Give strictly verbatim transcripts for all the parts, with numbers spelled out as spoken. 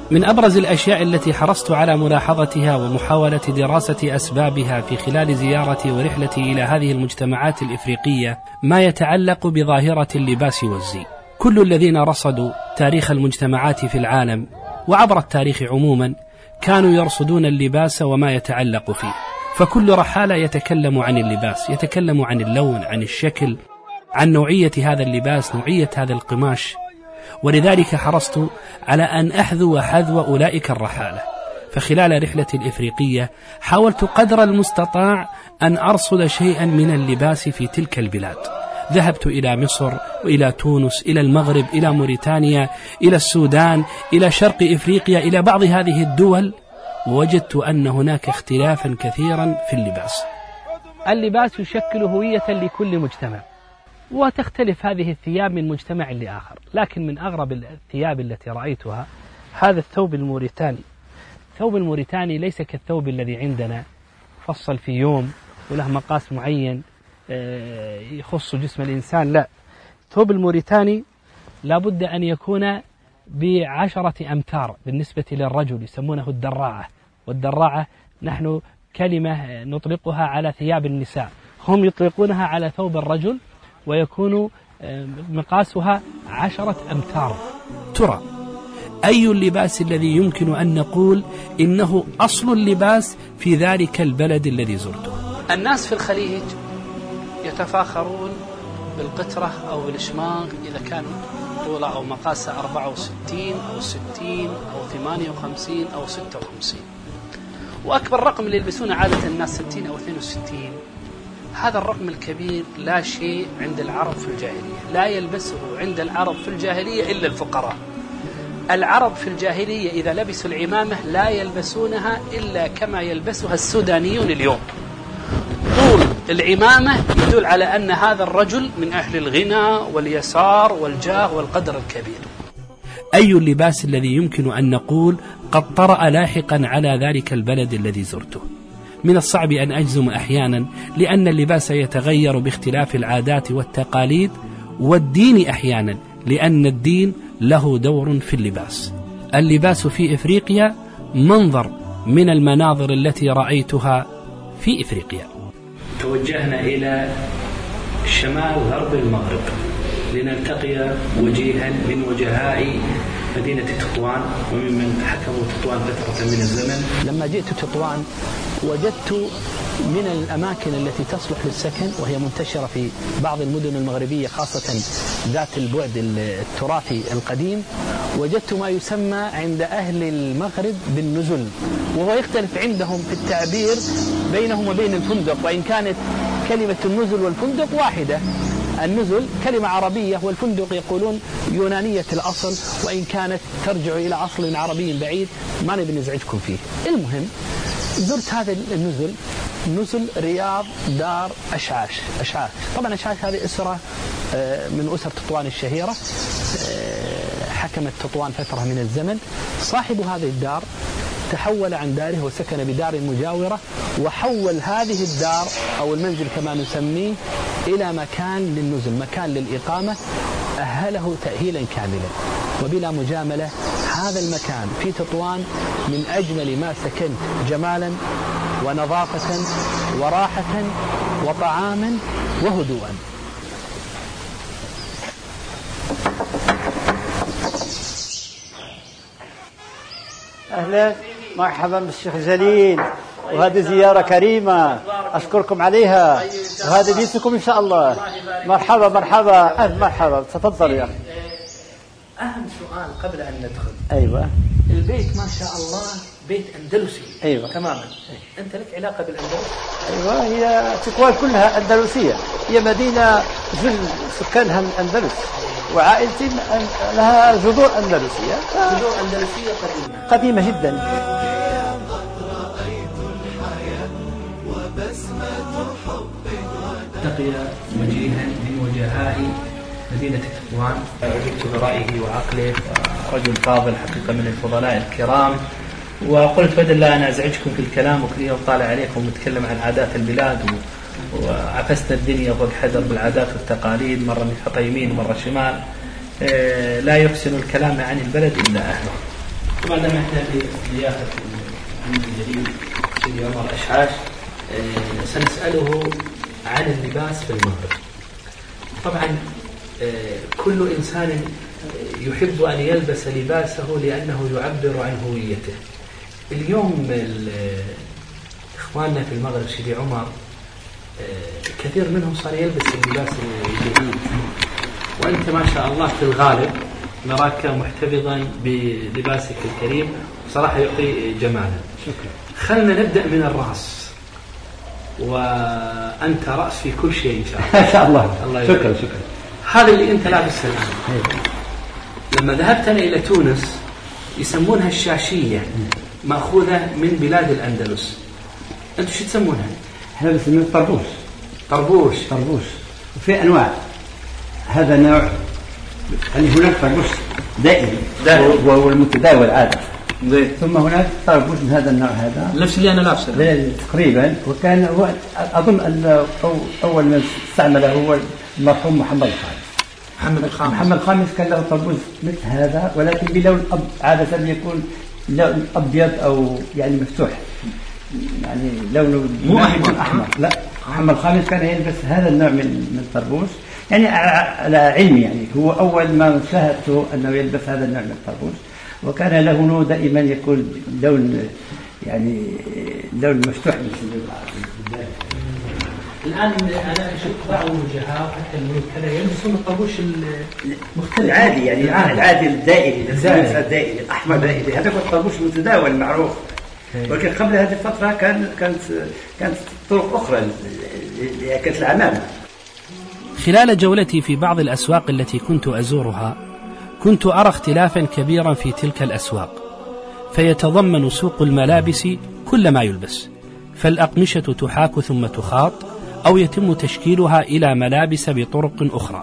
من أبرز الأشياء التي حرصت على ملاحظتها ومحاولة دراسة أسبابها في خلال زيارتي ورحلتي إلى هذه المجتمعات الإفريقية ما يتعلق بظاهرة اللباس والزي. كل الذين رصدوا تاريخ المجتمعات في العالم وعبر التاريخ عموما كانوا يرصدون اللباس وما يتعلق فيه، فكل رحالة يتكلم عن اللباس، يتكلم عن اللون، عن الشكل، عن نوعية هذا اللباس، نوعية هذا القماش. ولذلك حرصت على أن أحذو حذو أولئك الرحالة. فخلال رحلتي الإفريقية حاولت قدر المستطاع أن أرصد شيئا من اللباس في تلك البلاد. ذهبت إلى مصر وإلى تونس، إلى المغرب، إلى موريتانيا، إلى السودان، إلى شرق إفريقيا، إلى بعض هذه الدول، ووجدت أن هناك اختلافا كثيرا في اللباس. اللباس يشكل هوية لكل مجتمع، وتختلف هذه الثياب من مجتمع لآخر. لكن من أغرب الثياب التي رأيتها هذا الثوب الموريتاني. الثوب الموريتاني ليس كالثوب الذي عندنا فصل في يوم وله مقاس معين يخص جسم الإنسان، لا، الثوب الموريتاني لابد أن يكون بعشرة أمتار بالنسبة للرجل، يسمونه الدراعة. والدراعة نحن كلمة نطلقها على ثياب النساء، هم يطلقونها على ثوب الرجل ويكون مقاسها عشرة أمتار. ترى أي اللباس الذي يمكن أن نقول إنه أصل اللباس في ذلك البلد الذي زرته؟ الناس في الخليج يتفاخرون بالقطرة أو بالإشماغ إذا كان طوله أو مقاسه أربعة وستين أو ستين أو ثمانية وخمسين أو ستة وخمسين، وأكبر رقم اللي يلبسونه عادة الناس ستين أو اثنين وستين. هذا الرقم الكبير لا شيء عند العرب في الجاهلية، لا يلبسه عند العرب في الجاهلية إلا الفقراء. العرب في الجاهلية إذا لبسوا العمامة لا يلبسونها إلا كما يلبسها السودانيون اليوم. طول العمامة يدل على أن هذا الرجل من أهل الغنى واليسار والجاه والقدر الكبير. أي اللباس الذي يمكن أن نقول قد طرأ لاحقا على ذلك البلد الذي زرته؟ من الصعب أن أجزم أحيانا، لأن اللباس يتغير باختلاف العادات والتقاليد، والدين أحيانا، لأن الدين له دور في اللباس. اللباس في إفريقيا منظر من المناظر التي رأيتها في إفريقيا. توجهنا إلى شمال غرب المغرب لنلتقي وجيها من وجهاء مدينة تطوان وممن حكموا تطوان فترة من الزمن. لما جئت تطوان وجدت من الأماكن التي تصلح للسكن، وهي منتشرة في بعض المدن المغربية خاصة ذات البعد التراثي القديم، وجدت ما يسمى عند أهل المغرب بالنزل، وهو يختلف عندهم في التعبير بينهم وبين الفندق، وإن كانت كلمة النزل والفندق واحدة. النزل كلمة عربية والفندق يقولون يونانية الأصل، وإن كانت ترجع إلى أصل عربي بعيد ما نبي نزعجكم فيه. المهم زرت هذا النزل، نزل رياض دار أشعاش. أشعاش طبعا أشعاش هذه أسرة من أسر تطوان الشهيرة، حكمت تطوان فترة من الزمن. صاحب هذه الدار تحول عن داره وسكن بدار مجاورة، وحول هذه الدار أو المنزل كما نسميه إلى مكان للنزل، مكان للإقامة، أهله تأهيلا كاملا وبلا مجاملة. هذا المكان في تطوان من أجمل ما سكنت جمالا ونظافة وراحة وطعاما وهدوءا. أهلا مرحبا بالشيخ جليل، وهذه زيارة كريمة أشكركم عليها، وهذا بيتكم إن شاء الله. مرحبا مرحبا أهلا مرحبا، تفضل يا أخي. أهم سؤال قبل أن ندخل. أيوة. البيت ما شاء الله بيت أندلسي. أيوة تماما. أنت لك علاقة بالأندلس؟ أيوة، هي تطوان كلها أندلسية، هي مدينة جل سكانها الأندلس، وعائلتي لها جذور أندلسية. جذور أندلسية قديمة قديمة جدا. تقي وجيها من وجهاء مدينة تطوان، أعجبت برأيه وعقله، رجل فاضل حقيقة من الفضلاء الكرام. وقلت بدل لا أنا أزعجكم في الكلام وكل يوم طالع عليكم ونتكلم عن عادات البلاد، وعفست الدنيا فوق حذر بالعادات والتقاليد، مرة نحط يمين ومرة شمال، لا يحسن الكلام عن البلد إلا أهله. طبعا لما احنا في ضيافة الأمير الجليل سيدي عمر أشعاش سنسأله عن اللباس في المغرب. طبعا كل إنسان يحب أن يلبس لباسه لأنه يعبر عن هويته. اليوم إخواننا في المغرب سيدي عمر كثير منهم صار يلبس اللباس الجديد، وأنت ما شاء الله في الغالب نراك محتفظا بلباسك الكريم، صراحة يعطي جمالا. شكرا. خلنا نبدأ من الرأس، وأنت رأس في كل شيء إن شاء الله. إن شاء الله. الله شكرا شكرا. هذا اللي أنت لابسه الآن. لما ذهبت أنا إلى تونس يسمونها الشاشية، مأخوذة من بلاد الأندلس. أنتوا شو تسمونها؟ احنا بنسميه طربوش. طربوش. طربوش. وفي أنواع. هذا نوع، يعني هناك طربوش دائري وهو المتداول عادة. ثم هناك طربوش من هذا النوع، هذا نفس اللي أنا لابسه تقريبا. وكان هو أظن أن أول من استعمله هو المرحوم محمد الخامس. محمد الخامس. محمد الخامس كان له طربوش مثل هذا، ولكن بلون أب، عادة يكون لون أبيض أو يعني مفتوح، يعني لونه مو أحمر. أحمر. لا، محمد الخامس كان يلبس هذا النوع من من الطربوش، يعني على علمي، يعني هو أول ما شاهدته أنه يلبس هذا النوع من الطربوش، وكان لونه دائما يكون لون يعني لون مفتوح. الآن أنا أشوف بعض الوجهاء حتى الملوك كذا يلبسون الطربوش المختلف العادي، يعني العادي الدائري الدائري الأحمر دائري، هذا هو الطربوش المتداول المعروف. ولكن قبل هذه الفترة كان كانت كانت طرق أخرى لكانت العمامة. خلال جولتي في بعض الأسواق التي كنت أزورها كنت أرى اختلافا كبيرا في تلك الأسواق، فيتضمن سوق الملابس كل ما يلبس، فالأقمشة تحاك ثم تخاط أو يتم تشكيلها إلى ملابس بطرق أخرى.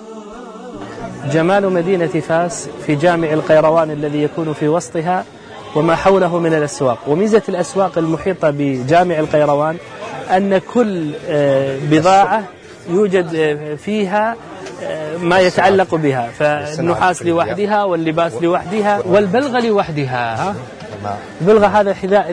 جمال مدينة فاس في جامع القيروان الذي يكون في وسطها وما حوله من الأسواق. وميزة الأسواق المحيطة بجامع القيروان أن كل بضاعة يوجد فيها ما يتعلق بها، فالنحاس لوحدها واللباس لوحدها والبلغة لوحدها. البلغة هذا حذاء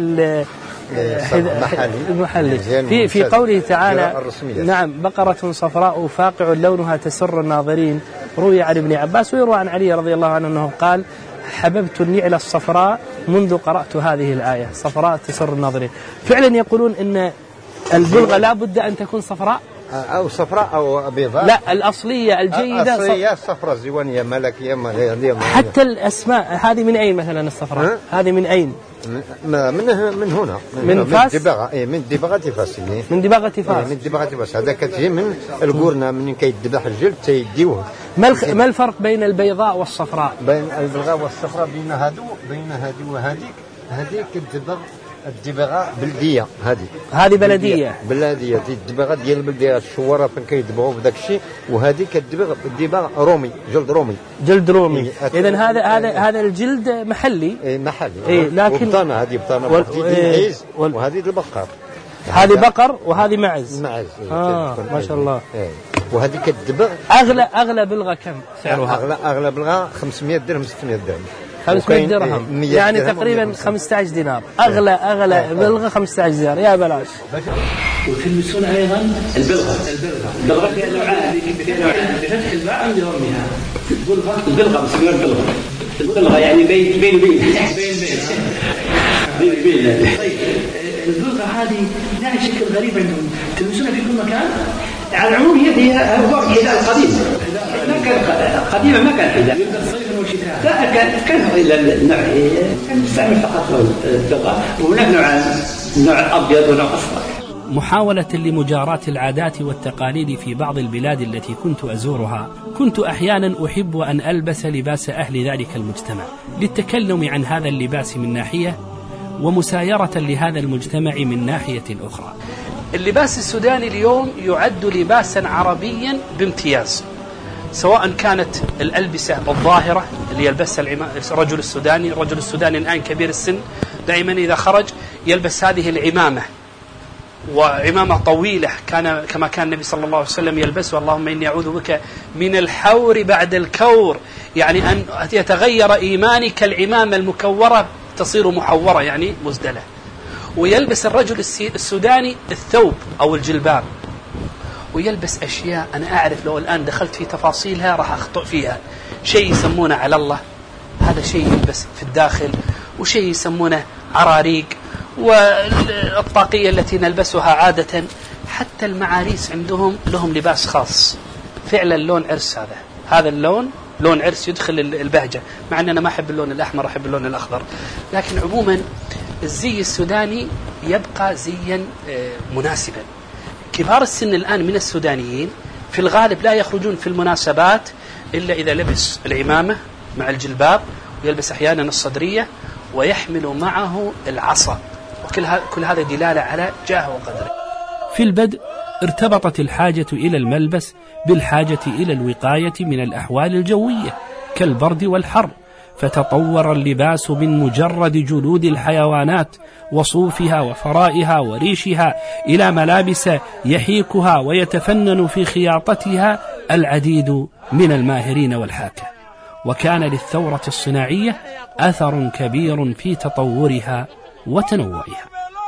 المحلي في في قوله تعالى: نعم بقرة صفراء فاقع لونها تسر الناظرين. روي عن ابن عباس ويروى عن علي رضي الله عنه أنه قال: حببت النعل الصفراء منذ قرأت هذه الآية، صفراء تسر الناظرين. فعلا يقولون إن البلغة لا بد أن تكون صفراء أو صفراء أو بيضاء. لا، الأصلية الجيدة الأصلية صفراء زيوانية ملكية ملكية. حتى الأسماء هذه من أين مثلا الصفراء؟ هذه من أين؟ من من هنا من, من فاس. دباغة إيه من دباغة فاس. من دباغة فاس. من دباغة فاس. هذا كتجي من القرنة من كيدبح الجلد تيديوه. ما الخ... ما الفرق بين البيضاء والصفراء؟ بين البيضاء والصفراء بين هادو بين هذه وهذيك. هذيك الدباغ الدباغة بلدية، هذه هذه بلدية بلدية دي الدباغة ديال البلدية الشوارع فين كيدبغوا بداك الشيء. وهذه كدباغ الدباغ رومي، جلد رومي جلد رومي. إيه إذن هذا هذا هذا الجلد محلي. إيه محلي. إيه لكن وبطانة هذه بطانة وال... إيه وال... وهذه البقر. هذه بقر وهذه معز. معز. إيه آه ما شاء الله. إيه. وهذه كدباغ أغلى أغلى بلغة كم سعرها؟ أغلى أغلى بلغة خمسمائة درهم ستمائة درهم. خمسمائة درهم يعني تقريبا خمسة عشر دينار. أغلى أغلى بلغة خمسة عشر دينار يا بلاش. وتلبسون أيضا البلغة. البلغة البلغة فيها نوعان، فيها نوعان بفتح الباء عند ضمها. البلغة البلغة مسميها البلغة. البلغة يعني بين بين بين بين بين بين. طيب البلغة هذه لها شكل غريب عندهم، تلبسونها في كل مكان. على العموم هي هي هو الحذاء القديم. ما كان قديما ما كان حذاء. صيفا وشتاء. لا كان كان إلا النوع كان يستعمل فقط البلغة. وهناك نوعان، نوع أبيض ونوع أصفر. محاولة لمجاراة العادات والتقاليد في بعض البلاد التي كنت أزورها، كنت أحيانا أحب أن ألبس لباس أهل ذلك المجتمع للتكلم عن هذا اللباس من ناحية، ومسايرة لهذا المجتمع من ناحية أخرى. اللباس السوداني اليوم يعد لباسا عربيا بامتياز، سواء كانت الألبسة الظاهرة اللي يلبسها الرجل السوداني. الرجل السوداني الآن كبير السن، دائما إذا خرج يلبس هذه العمامة وعمامة طويلة كان كما كان النبي صلى الله عليه وسلم يلبسه. اللهم إني أعوذ بك من الحور بعد الكور، يعني أن يتغير إيماني كالعمامة المكورة تصير محورة يعني مزدلة. ويلبس الرجل السوداني الثوب أو الجلباب، ويلبس أشياء أنا أعرف لو الآن دخلت في تفاصيلها راح أخطئ فيها. شيء يسمونه على الله، هذا شيء يلبس في الداخل، وشيء يسمونه عراريق، والطاقية التي نلبسها عادة. حتى المعاريس عندهم لهم لباس خاص، فعلا لون عرس. هذا هذا اللون لون عرس يدخل البهجة، مع أن أنا ما أحب اللون الأحمر، أحب اللون الأخضر. لكن عموما الزي السوداني يبقى زيا مناسبا. كبار السن الآن من السودانيين في الغالب لا يخرجون في المناسبات إلا إذا لبس العمامة مع الجلباب، ويلبس أحيانا الصدرية، ويحمل معه العصا، وكل كل هذا دلالة على جاه وقدره. في البدء ارتبطت الحاجة إلى الملبس بالحاجة إلى الوقاية من الأحوال الجوية كالبرد والحر، فتطور اللباس من مجرد جلود الحيوانات وصوفها وفرائها وريشها إلى ملابس يحيكها ويتفنن في خياطتها العديد من الماهرين والحاكة. وكان للثورة الصناعية أثر كبير في تطورها وتنوعها.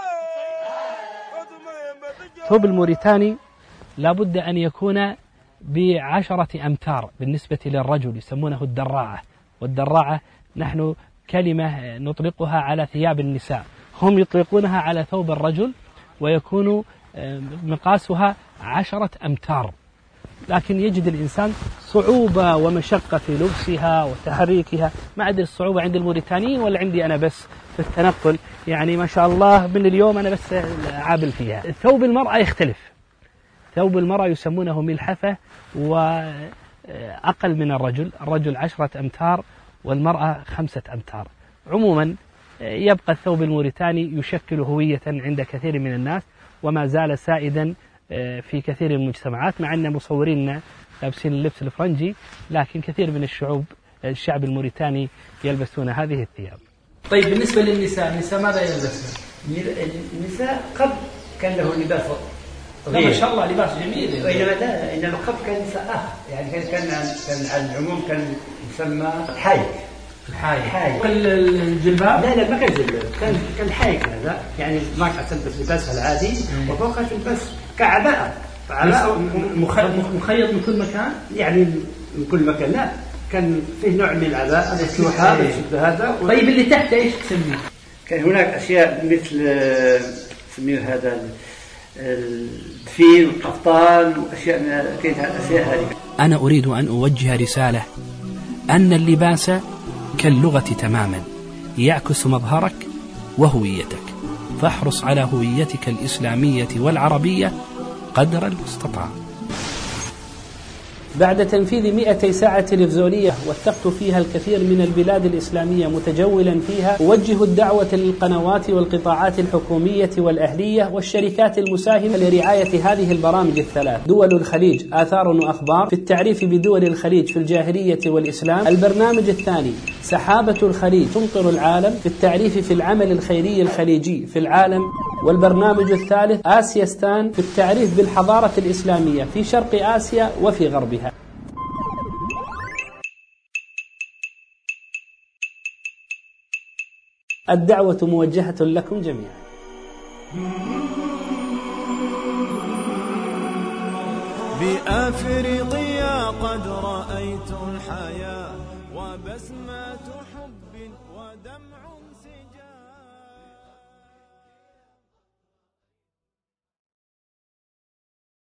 الثوب الموريتاني لابد أن يكون بعشرة أمتار بالنسبة للرجل، يسمونه الدراعة. والدراعة نحن كلمة نطلقها على ثياب النساء، هم يطلقونها على ثوب الرجل، ويكون مقاسها عشرة أمتار. لكن يجد الإنسان صعوبة ومشقة في لبسها وتحريكها، ما عدا الصعوبة عند الموريتانيين ولا عندي أنا بس في التنقل. يعني ما شاء الله من اليوم أنا بس عابل فيها. ثوب المرأة يختلف. ثوب المرأة يسمونه ملحفة، وأقل من الرجل. الرجل عشرة أمتار والمرأة خمسة أمتار. عموما يبقى الثوب الموريتاني يشكل هوية عند كثير من الناس، وما زال سائدا في كثير من المجتمعات، مع أن مصورينا لابسين اللبس الفرنجي، لكن كثير من الشعوب الشعب الموريتاني يلبسون هذه الثياب. طيب بالنسبة للنساء، النساء ماذا يلبسن؟ النساء قبل كان له لباس طبيعي، ما شاء الله لباس جميل. وإنما لا، إنما قبل كان نساء آخر، يعني كان كان كان على العموم كان يسمى حايك. الحايك. حايك. والجلباب؟ لا لا ما كان جلباب، كان كان حايك هذا، يعني المرأة تلبس لباسها العادي وفوقها تلبس كعباءة. عباءة مخيط من كل مكان؟ يعني من كل مكان لا، كان فيه نوع من العباءة مفتوحة مثل هذا. طيب اللي تحت ايش تسميه؟ كان هناك أشياء مثل نسميه هذا الدفين والقفطان وأشياء من كانت الأشياء هذه. أنا أريد أن أوجه رسالة أن اللباس كاللغة تماما، يعكس مظهرك وهويتك، فاحرص على هويتك الإسلامية والعربية قدر المستطاع. بعد تنفيذ مئتي ساعة تلفزيونية وثقت فيها الكثير من البلاد الإسلامية متجولا فيها، أوجه الدعوة للقنوات والقطاعات الحكومية والأهلية والشركات المساهمة لرعاية هذه البرامج الثلاث: دول الخليج آثار وأخبار، في التعريف بدول الخليج في الجاهلية والإسلام. البرنامج الثاني سحابة الخليج تمطر العالم، في التعريف في العمل الخيري الخليجي في العالم. والبرنامج الثالث آسياستان، في التعريف بالحضارة الإسلامية في شرق آسيا وفي غربها. الدعوة موجهة لكم جميعا. بأفريقيا قد رأيت الحياة.